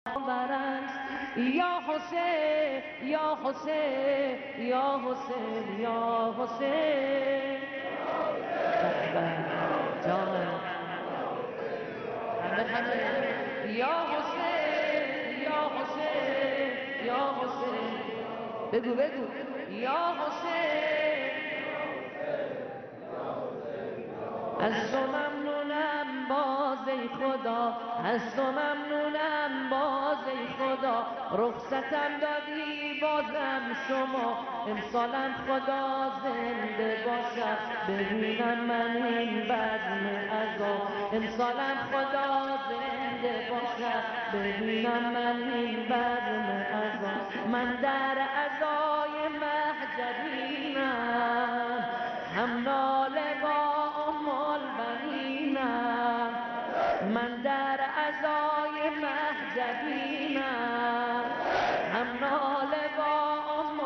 برست یا حسین یا حسین یا حسین یا حسین جان یا حسین یا حسین یا حسین بگو بگو یا حسین از تو ممنونم باز ای خدا از تو ممنونم باز ای خدا رخصتم دادی بازم شما امسالم خدا زنده باشم ببینم من این بزم عزا امسالم خدا زنده باشم ببینم من این بزم عزا من در عزای محجبینم هم ناله با البنینم من در عزای محجبینم هم ناله با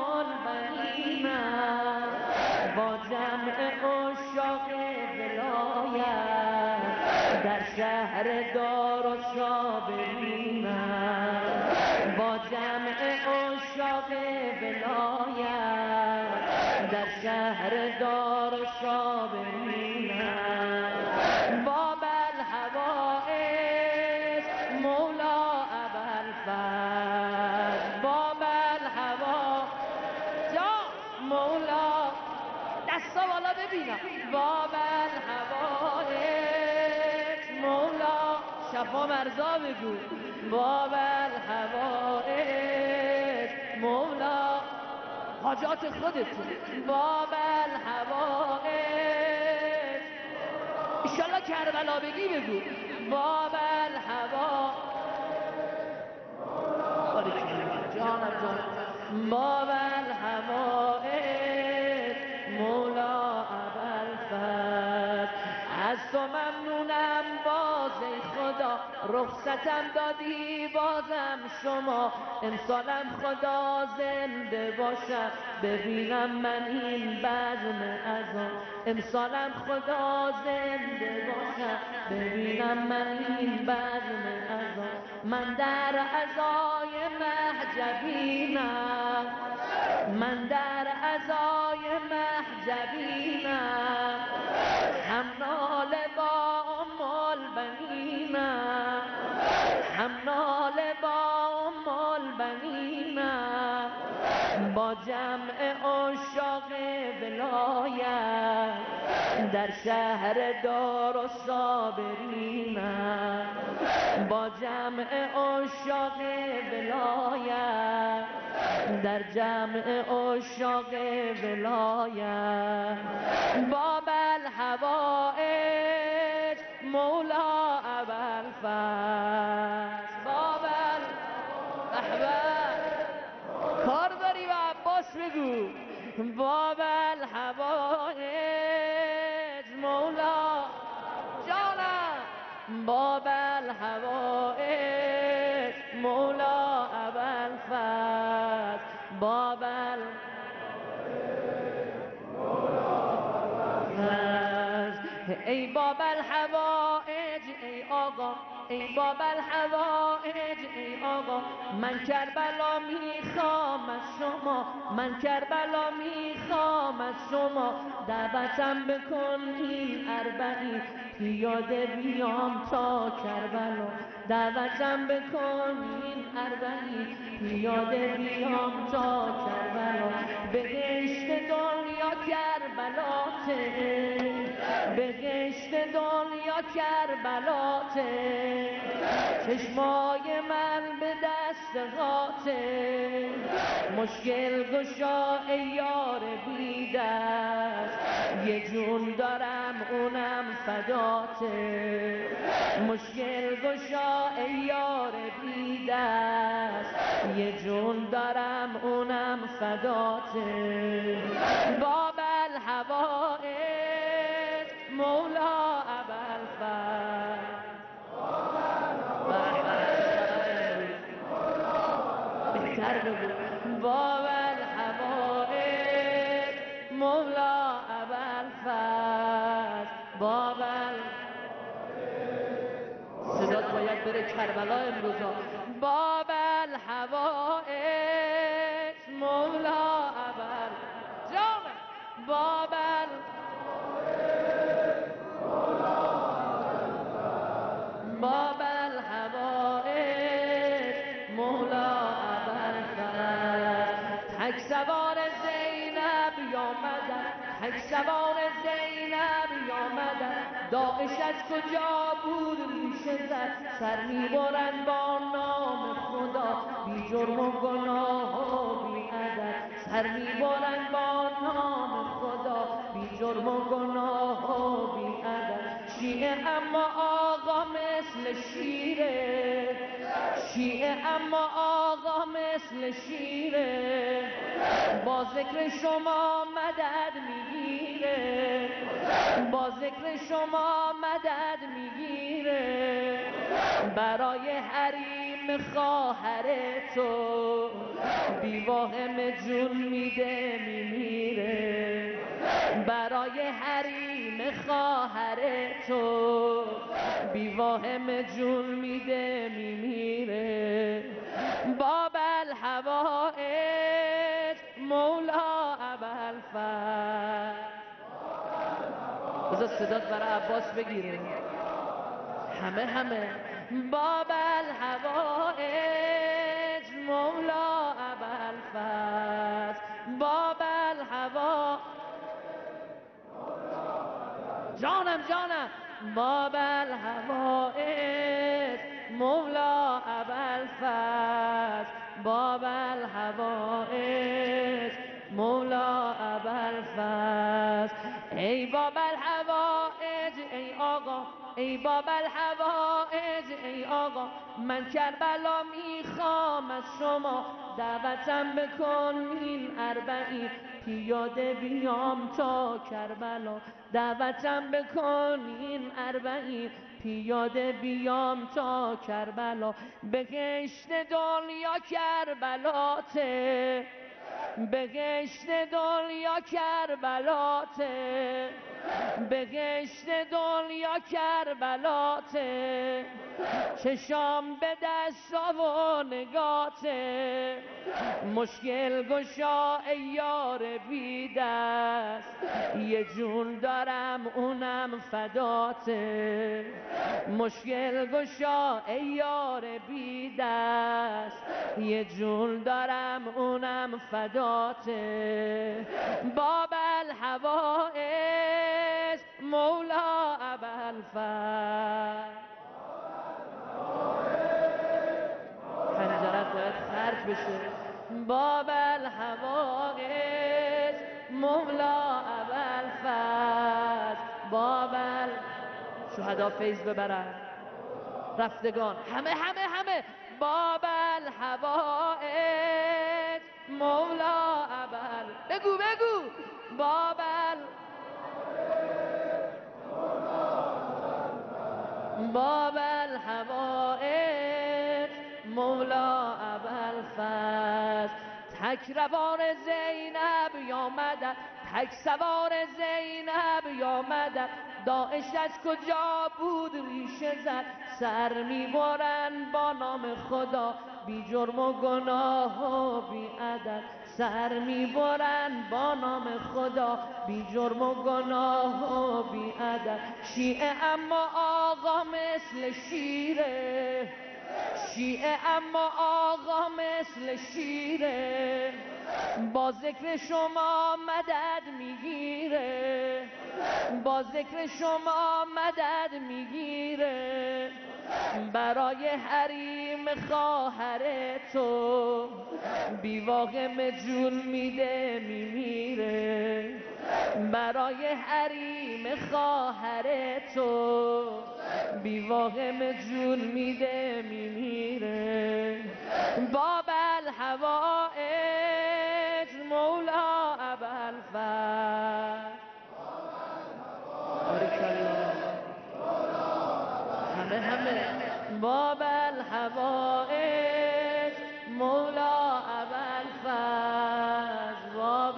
البنینم با جمع عشاق ولایت در شهر دارالصابرینم با جمع عشاق ولایت در شهر دارالصابرینم باب الحوائج مولا ابوالفضل باب الحوائج مولا دستا بالا ببینم باب الحوائج مولا شفا مرزا بگو باب الحوائج مولا حاجات خودتون باب الحوائج انشالله کربلا بگی بگو باب الحوائج جانم باب الحوائج مولا ابوالفضل از تو ممنونم باز ای خدا رخصتم دادی بازم شما امسالم خدا زنده باشم ببینم من این بزم عزا امسالم خدا زنده باشم ببینم من این بزم عزا من در عزای محجبینم من در عزای محجبینم هم ناله با البنینم هم ناله با البنینم با جمع عشاق ولایت در شهر دارالصابرینم با جمع عشاق ولایت در جمع عشاق ولایت باب الحوائج مولا ابوالفضل باب الحوائج کار داری و عباس بگو باب الحوائج مولا جانم باب الحوائج مولا ابوالفضل باب ای باب الحوائج ای آقا ای باب الحوائج ای آقا من کربلا میخوام از شما من کربلا میخوام از شما دعوتم بکن این اربعین پیاده بیام تا کربلا دعوتم بکن این اربعین پیاده بیام تا کربلا بهشت دنیا کربلاته بهشت دنیا کربلاته چشمای من به دست غاته مشکل گشا ای یار بی دست یه جون دارم اونم فداته مشکل گشا ای یار بی دست یه جون دارم اونم فداته باب الحوائج مولا ابوالفضل بهتر بگو باب الحوائج مولا ابوالفضل باب صدات باید میخواد بره کربلا امروزا. باب الحوائج مولا ابل جان باب باب الحوائج مولا ابل تک سوار زینب آمدن تک سوار زینب آمدن داعش از کجا بود ریشه زد سر میبرن با نام خدا بی جرم و گناه و بی عدد سر میبرن با نام خدا بی جرم و گناه و بی عدد شیعه اما آقا مثل شیره شیعه اما آقا مثل شیره با ذکر شما مدد میگیره با ذکر شما مدد میگیره برای حریم خواهر تو بیواهم جون میده میمیره برای حریم خواهر تو بیواهم جون میده میمیره باب الحوائج مولا ابوالفضل بذار صدات برای عباس بگیره همه باب الحوائج مولا ابوالفضل باب الحوائج جانم باب الحوائج مولا ابوالفضل باب الحوائج مولا ابوالفضل ای باب الحوائج ای آقا ای باب الحوائج ای آقا من کربلا میخوام از شما دعوتم بکن این اربعین پیاده بیام تا کربلا دعوتم بکن این اربعین پیاده بیام تا کربلا بهشت دنیا کربلاته بهشت دنیا کربلاته بهشت دنیا کربلاته چشام به دست و نگاته مشکل گشا ای یار بی دست یه جون دارم اونم فداته مشکل گشا ای یار بی دست یه جون دارم اونم فداته باب الحوائج مولا ابوالفضل پنجرت باید خرج بشه باب الحوائج مولا ابوالفضل باب شهدا فیض ببرن رفتگان همه باب الحوائج مولا بگو باب باب الحوائج مولا ابوالفضل تک روان زینب آمدن تک سوار زینب آمدن داعش از کجا بود ریشه زد سر میبرن با نام خدا بی جرم و گناه و بی عدد سر میبرن با نام خدا بی جرم و گناه و بی عدد شیعه اما آقا مثل شیره شیعه اما آقا مثل شیره با ذکر شما مدد میگیره با ذکر شما مدد میگیره برای حریم خواهر تو بیواهم جون میده میمیره برای حریم خواهر تو بیواهم جون میده میمیره باب الحوائج مولا ابوالفضل همه باب الحوائج مولا ابوالفضل باب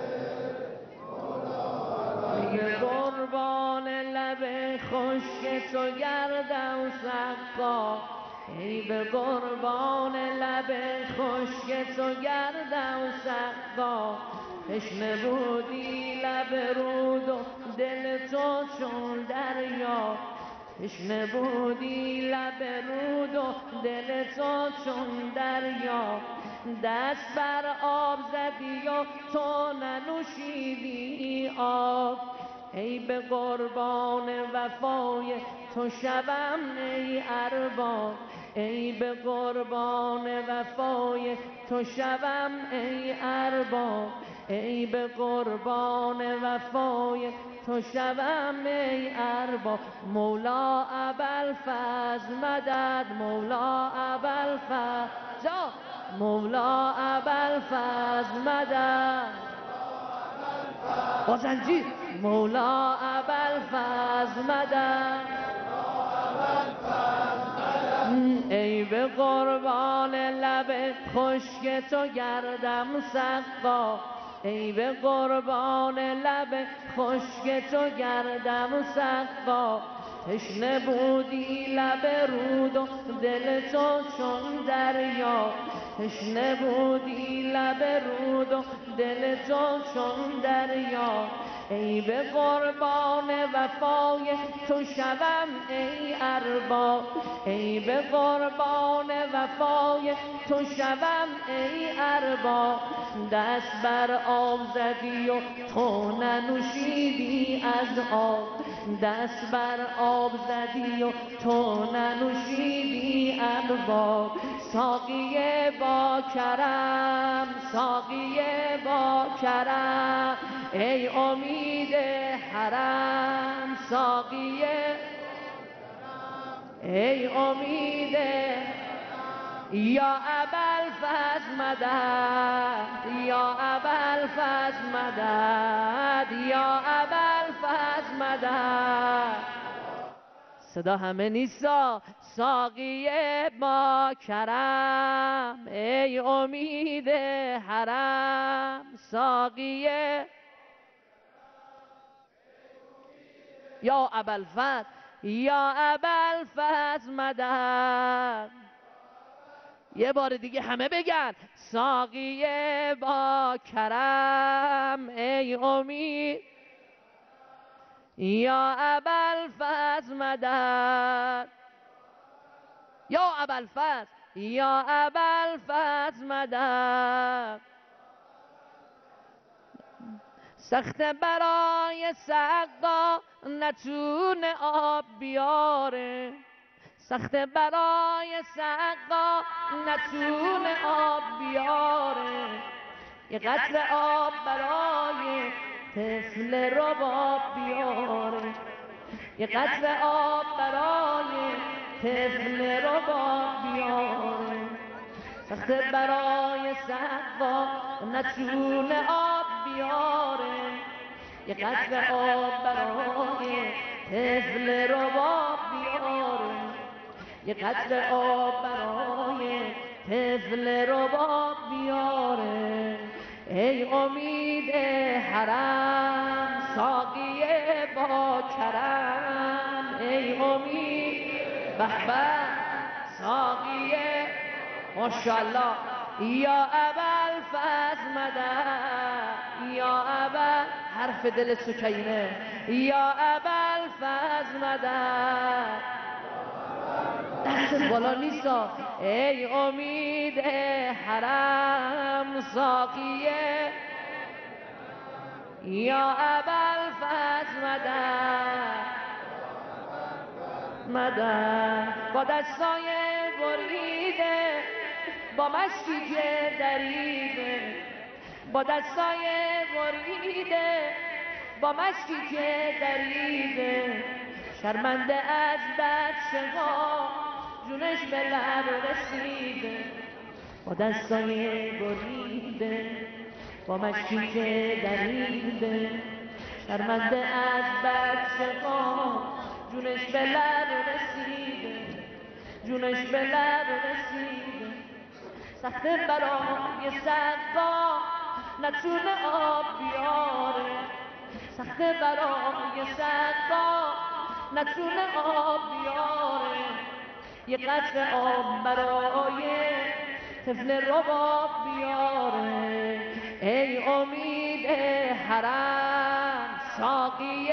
میگه قربان لب خشک تو گردم سقا ای به قربان لب خشک تو گردم سقا تشنه بودی لب رود و دل تو چون دریا تشنه بودی لب رود و دل تو چون دریا دست بر آب زدی و تو ننوشیدی آب ای به قربان وفای تو شوم ای ارباب ای به قربان وفای تو شوم ای ارباب ای به قربان وفای تو شوم ای ارباب مولا ابوالفضل مدد مولا ابوالفضل جا مولا ابوالفضل مدد با زنجیر مولا ابوالفضل مدد ای به قربان لب خشک تو گردم سقا ای به قربان لب خشک تو گردم سقا تشنه بودی لب رود و دل تو چون دریا تشنه بودی لب رود و دل تو چون دریا ای به قربان وفای تو شوم ای ارباب ای به قربان وفای تو شوم ای ارباب دست بر آب زدی و تو ننوشیدی از آب دست بر آب زدی و تو ننوشیدی ارباب ساقی با کرم ساقی با کرم ای امید حرم ساقی ای امید یا ابوالفضل مدد یا ابوالفضل مدد یا ابوالفضل مدد صدا همه نیستا ساقی با کرم ای امید حرم ساقی یا ابوالفضل یا ابوالفضل مدد یه بار دیگه همه بگن ساقی با کرم ای امید یا ابوالفضل مدد یا ابوالفضل یا ابوالفضل مدد سخت برای سقا نتونه آب بیاره سخت برای سقا نتونه آب بیاره یه قطره آب برای طفل رباب بیاره یه قطره آب برای طفل رباب بیاره سخت برای سقا نتونه آب بیاره یه قطره آب برای طفل رباب بیاره یه قطره آب برای طفل رباب بیاره ای امید حرم ساقی با کرم ای امید به به ساقی ماشاءالله یا ابوالفضل مدد یا ابا حرف دل سکینه یا ابوالفضل مدد دست بالا نیستا ای امید حرم ساقیه یا ابوالفضل مدد مدد با دستای بریده با مشکی که دریده با دستای بریده با مشکی که دریده شرمنده از بچه ها جونش به لب رسیده با دستای بریده با مشکی که دریده شرمنده از بچه ها جونش به لب رسیده جونش به لب رسیده سخت برای سقا نتونه آب بیاره سخت برای سقا نتونه آب بیاره، یه قطره آب برای طفل رباب بیاره. ای امید حرم ساقی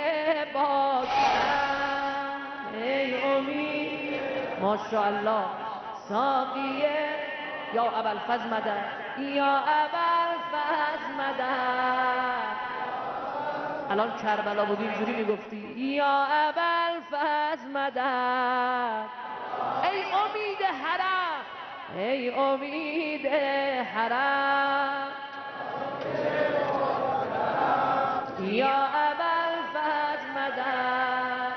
باکرم، ای امید ماشاءالله ساقی یا ابوالفضل مدد، یا ابوالفضل مدد. الان کربلا بود اینجوری میگفتی یا ابوالفضل مدد. ای امید حرم، ای امید حرم، یا ابوالفضل مدد.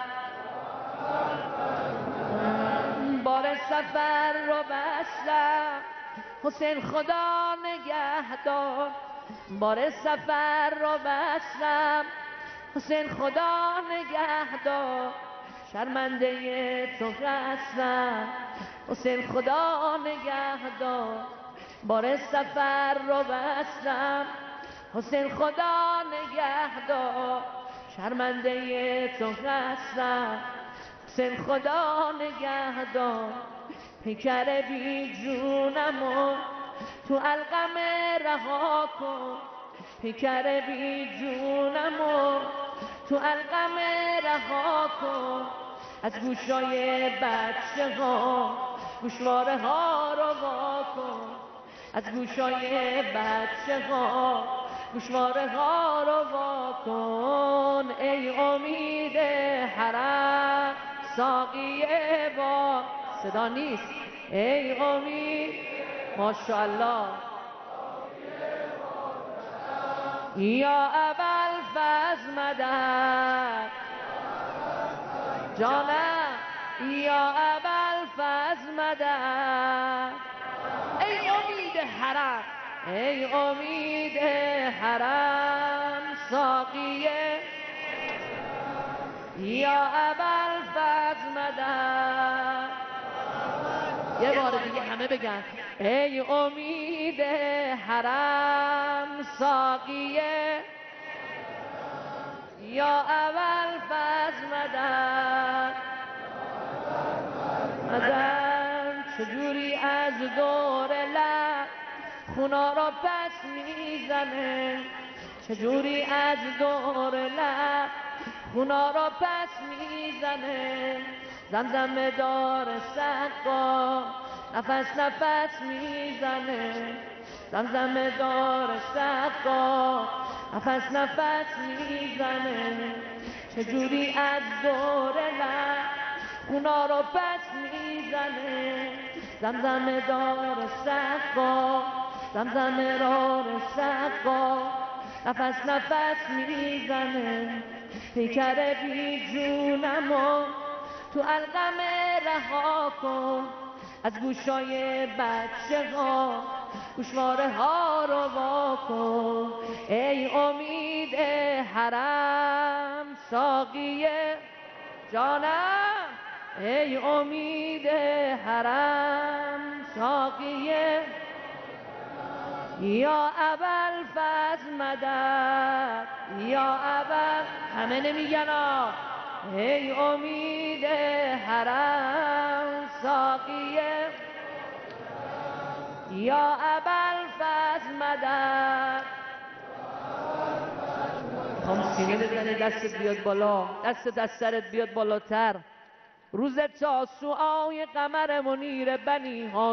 بار سفر رو بستم حسین خدا نگهدار، بار سفر رو بستم حسین خدا نگهدار. شرمنده تو هستم حسین خدا نگهدار، بار سفر رو بستم حسین خدا نگهدار. شرمنده تو هستم حسین خدا نگهدار. پیکر بی جونمو تو علقم رها کن، پیکر بی جونمو تو علقم رها کن. از گوشای بچه ها گوشواره ها رو وا کن، از گوشای بچه ها گوشواره ها رو وا کن. ای امید حرم ساقی با صدا نیست، ای امید ماشاءالله یا ابوالفضل مدد. جانم یا ابوالفضل مدد. ای امید حرم، ای امید حرم ساقی یا ابوالفضل مدد. یه بار دیگه همه بگن ای امید حرم ساقی یا ابوالفضل مدد. مدد چجوری از دور لب خونا را پس میزنه، چجوری از دور لب خونا را پس میزنه. زمزم دار سقا نفس نفس میزنه، زمزم دار سقا نفس نفس میزنه. چجوری از دور لب خونا رو پس میزنه. زمزم دار سقا زمزم دار سقا نفس نفس میزنه. پیکر بی جونمو تو علقم رها کن، از گوشای بچه ها گوشواره ها رو وا کن. ای امید حرم ساقی جانم، ای امید حرم ساقی یا ابوالفضل مدد، یا همه نمیگن ای امید حرم ساقی یا ابوالفضل مدد. میخوام سینه بزنی دستت بیاد بالا، دست از سرت بیاد بالاتر. روز تاسوعای قمر منیر بنی ها